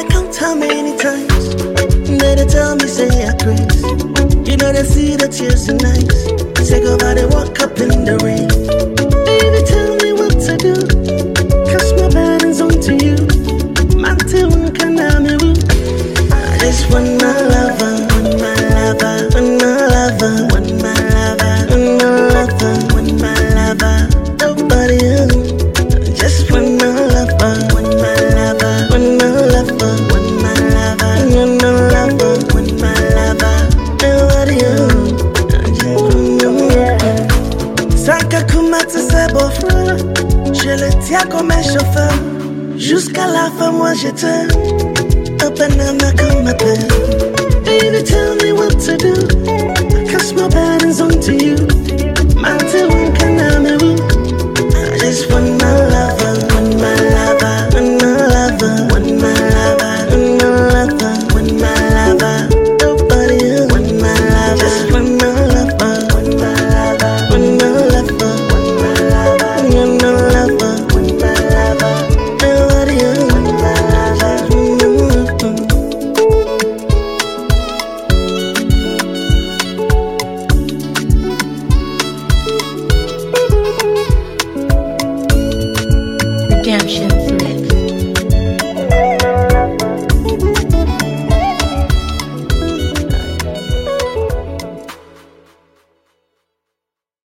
they count how many times they tell me say I crazy. You know they see the tears in eyes. Say go by they walk up in the rain. Baby, tell me what to do. Cast my burdens onto you. Man, tell me can I me woo. I just want my lover, want my lover, want my lover, want my lover, want my lover, want my lover. Nobody else. Just want my lover, want my lover, want my lover, want my lover, want my lover, want my lover. Nobody else. Just want my lover. Saka kumata se bofra, je le tiens comme un chauffeur. Jusqu'à la fin, moi je t'aime. Open up my come appelle. Baby, tell me what to do. I cast my burdens onto you. Man, tell me can I me woo. I just want my love.